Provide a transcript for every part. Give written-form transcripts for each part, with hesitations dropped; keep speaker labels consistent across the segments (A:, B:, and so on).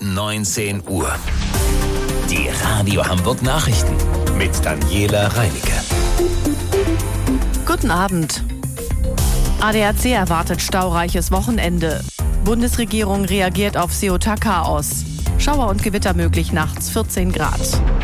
A: 19 Uhr. Die Radio Hamburg Nachrichten mit Daniela Reinicke.
B: Guten Abend. ADAC erwartet staureiches Wochenende. Bundesregierung reagiert auf Ceuta-Chaos. Schauer und Gewitter möglich nachts 14 Grad.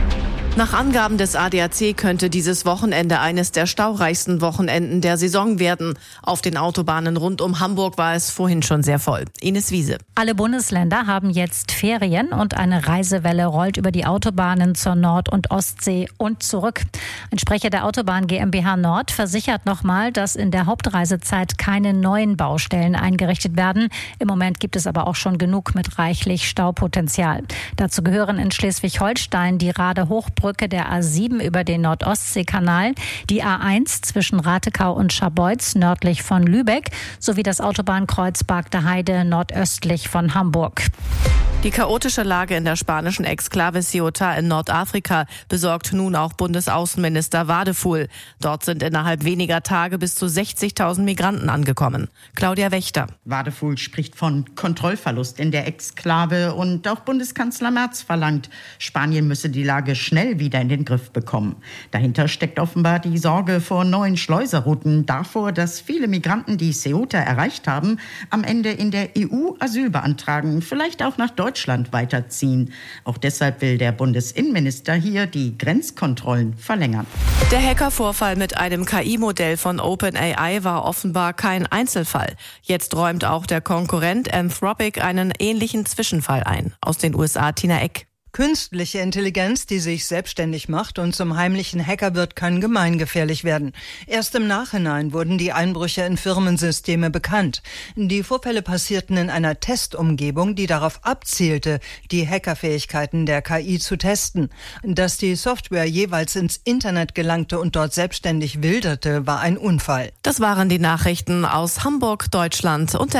B: Nach Angaben des ADAC könnte dieses Wochenende eines der staureichsten Wochenenden der Saison werden. Auf den Autobahnen rund um Hamburg war es vorhin schon sehr voll. Ines Wiese.
C: Alle Bundesländer haben jetzt Ferien und eine Reisewelle rollt über die Autobahnen zur Nord- und Ostsee und zurück. Ein Sprecher der Autobahn GmbH Nord versichert nochmal, dass in der Hauptreisezeit keine neuen Baustellen eingerichtet werden. Im Moment gibt es aber auch schon genug mit reichlich Staupotenzial. Dazu gehören in Schleswig-Holstein die Rade-Hochbrücke der A7 über den Nord-Ostsee-Kanal, die A1 zwischen Ratekau und Scharbeutz nördlich von Lübeck sowie das Autobahnkreuz Bargter Heide nordöstlich von Hamburg.
B: Die chaotische Lage in der spanischen Exklave Ceuta in Nordafrika besorgt nun auch Bundesaußenminister Wadefuhl. Dort sind innerhalb weniger Tage bis zu 60.000 Migranten angekommen. Claudia Wächter.
D: Wadefuhl spricht von Kontrollverlust in der Exklave und auch Bundeskanzler Merz verlangt, Spanien müsse die Lage schnell wieder in den Griff bekommen. Dahinter steckt offenbar die Sorge vor neuen Schleuserrouten, davor, dass viele Migranten, die Ceuta erreicht haben, am Ende in der EU Asyl beantragen, vielleicht auch nach Deutschland weiterziehen. Auch deshalb will der Bundesinnenminister hier die Grenzkontrollen verlängern.
B: Der Hackervorfall mit einem KI-Modell von OpenAI war offenbar kein Einzelfall. Jetzt räumt auch der Konkurrent Anthropic einen ähnlichen Zwischenfall ein. Aus den USA Tina Eck.
E: Künstliche Intelligenz, die sich selbstständig macht und zum heimlichen Hacker wird, kann gemeingefährlich werden. Erst im Nachhinein wurden die Einbrüche in Firmensysteme bekannt. Die Vorfälle passierten in einer Testumgebung, die darauf abzielte, die Hackerfähigkeiten der KI zu testen. Dass die Software jeweils ins Internet gelangte und dort selbstständig wilderte, war ein Unfall.
B: Das waren die Nachrichten aus Hamburg, Deutschland und der